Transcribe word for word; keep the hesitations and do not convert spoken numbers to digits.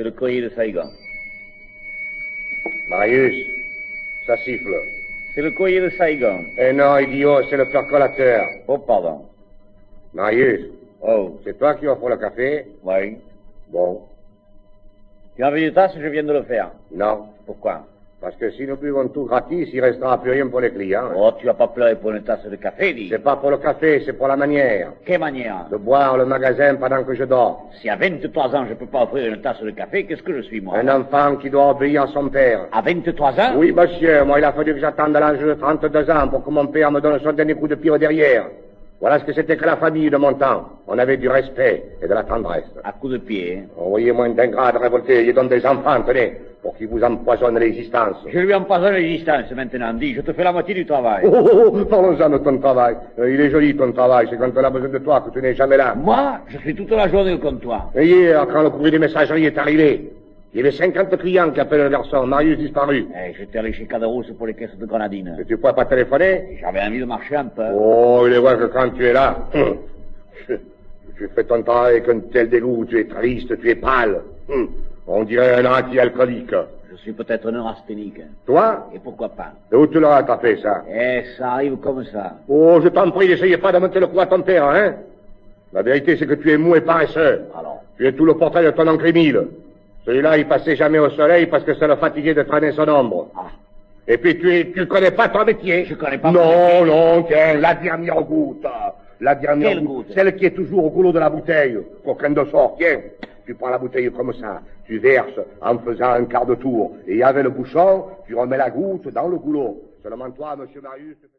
C'est le courrier de Saigon. Marius, ça siffle. C'est le courrier de Saigon. Eh non, idiot, c'est le percolateur. Oh, pardon. Marius, Oh, c'est toi qui offres le café? oui. Bon, Tu as envie de tasse, je viens de le faire. non. Pourquoi? Parce que si nous buvons tout gratis, il restera plus rien pour les clients. Oh, tu vas pas pleurer pour une tasse de café, dis. C'est pas pour le café, c'est pour la manière Quelle manière? de boire le magasin pendant que je dors. Si à vingt-trois ans je peux pas offrir une tasse de café, qu'est-ce que je suis, moi? Un enfant qui doit obéir à son père. À vingt-trois ans? Oui, monsieur, moi il a fallu que j'attende l'âge de trente-deux ans pour que mon père me donne son dernier coup de pied au derrière. Voilà ce que c'était que la famille de mon temps. On avait du respect et de la tendresse. À coup de pied, hein? Envoyez-moi un d'ingrats de révoltés, ils donnent des enfants, tenez, pour qu'ils vous empoisonnent l'existence. Je lui empoisonne l'existence maintenant, dis, je te fais la moitié du travail. Oh, oh, oh, parlons-en de ton travail. Euh, il est joli ton travail, c'est quand on a besoin de toi que tu n'es jamais là. Moi, je suis toute la journée au comptoir. Et hier, quand le courrier des messageries est arrivé, il y avait cinquante clients qui appelaient le garçon, Marius disparu. Eh, j'étais allé chez Caderousse pour les caisses de grenadine. Et tu pourrais pas téléphoner? J'avais envie de marcher un peu. Oh, il est vrai que quand tu es là, hum, tu fais ton travail avec un tel dégoût, tu es triste, tu es pâle. Hum, on dirait un anti-alcoolique. Je suis peut-être neurasthénique. Toi? Et pourquoi pas? Et où tu l'auras tapé, ça? Eh, ça arrive comme ça. Oh, je t'en prie, n'essayez pas de monter le coup à ton père, hein? La vérité, c'est que tu es mou et paresseux. Alors? Tu es tout le portrait de ton oncle Émile. Celui-là, il passait jamais au soleil parce que ça le fatiguait de traîner son ombre. Ah. Et puis, tu es, tu connais pas ton métier. Je connais pas mon Non, non, tiens, la dernière goutte. La dernière Quelle goutte. goutte? Celle qui est toujours au goulot de la bouteille. Aucun de sort, tiens. Tu prends la bouteille comme ça. Tu verses en faisant un quart de tour. Et avec le bouchon, tu remets la goutte dans le goulot. Seulement toi, monsieur Marius...